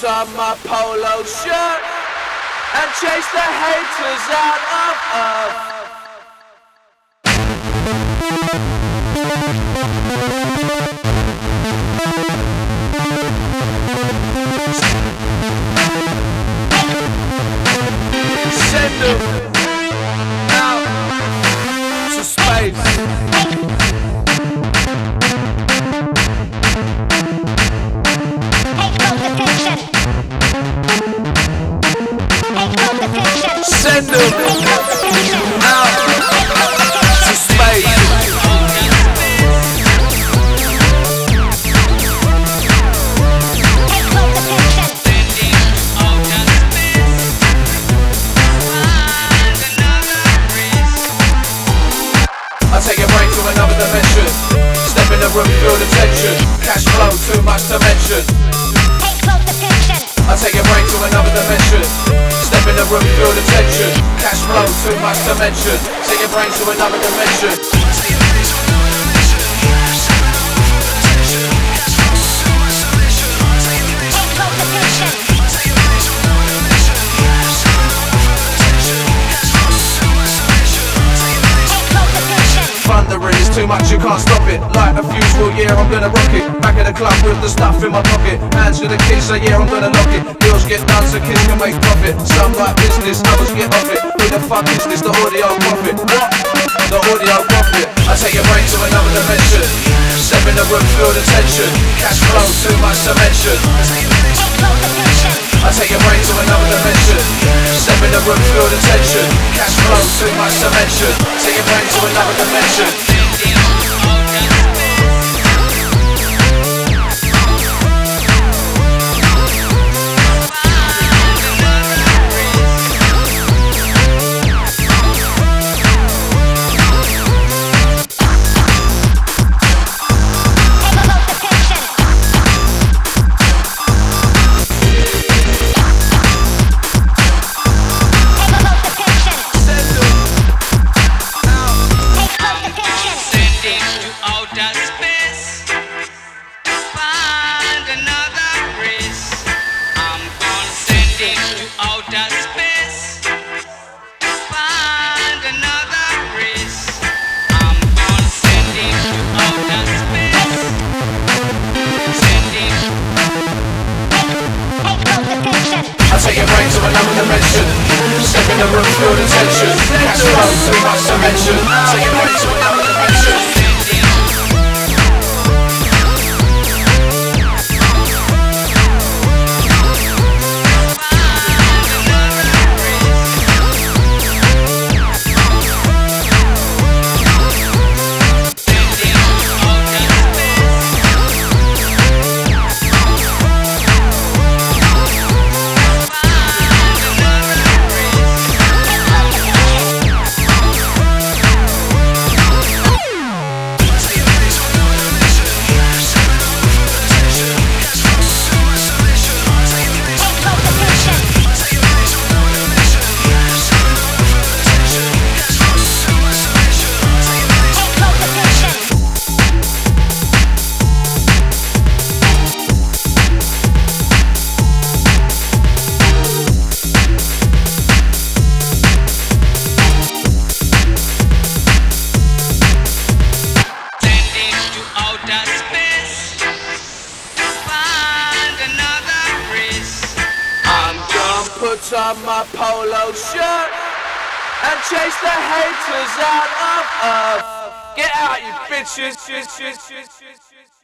put on my polo shirt and chase the haters out of earth. Send them out to space. Send them out to space. I take your brain to another dimension. Step in the room, feel the tension. Cash flow, too much to mention. I take your brain to another dimension. Step in the room, feel the tension. Cash flow, too much to mention. Take your brain to another dimension. Thundering is too much, you can't stop it. Like a fuse, well yeah, I'm gonna rock it. Back at the club with the stuff in my pocket. Hands to the keys, so yeah, I'm gonna lock it. Deals get done so kids can make profit. Some like business, others get off it. Who the fuck is this? The audio profit. What? The audio profit. I take your brain to another dimension. Step in the room, feel the tension. Cash flow, too much to mention. I take your brain to another dimension. Step in the room, feel the tension. Cash flow, too much to mention. Take your brain to another dimension. Take your brain to another dimension. Step in the room, feel the tension. Cash flow, too much to mention. Take your brain to another dimension. Put on my polo shirt and chase the haters out of earth. Get out, you bitches.